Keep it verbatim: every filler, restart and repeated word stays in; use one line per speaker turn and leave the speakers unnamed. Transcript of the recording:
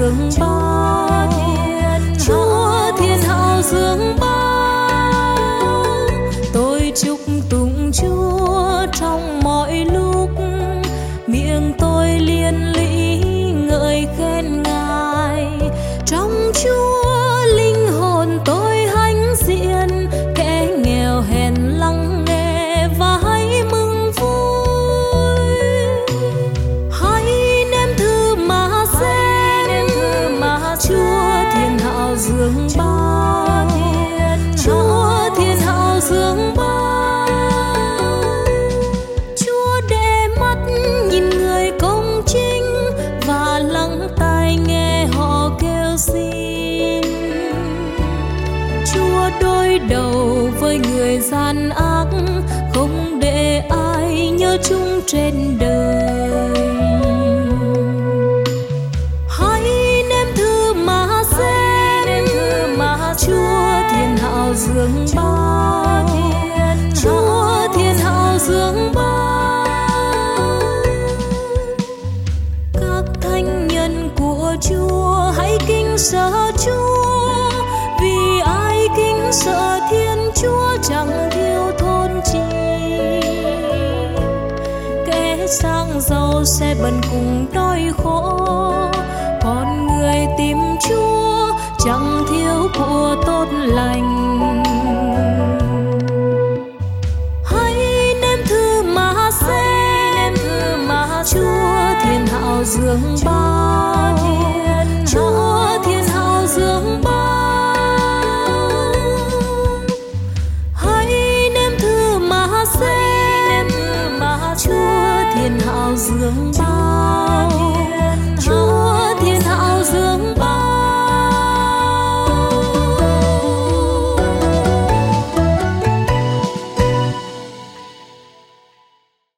dường bao, Chúa thiên hậu dường bao. Tôi chúc tụng Chúa trong mọi lúc, miệng tôi liên lỉ ngợi khen Ngài. Trong Chúa linh hồn tôi hãnh diện, kẻ nghèo hèn lắng nghe và hãy mừng vui. Hãy nếm thử mà xem, Chúa thiên hậu dường bao, Chúa thiên hậu dường bao. Chúa để mắt nhìn người công chính và lắng tai nghe họ kêu xin. Chúa đối đầu với người gian ác, không để ai nhớ chung trên đời. Hãy nếm thử mà xem, Chúa thiên hậu dường bao, Chúa thiên hậu dường bao. Các thánh nhân của Chúa hãy kính sợ Chúa, vì ai kính sợ Thiên Chúa chẳng thiếu thốn chi. Kẻ sang giàu sẽ bần cùng đói khổ, còn người tìm Chúa chẳng thiếu của tốt lành.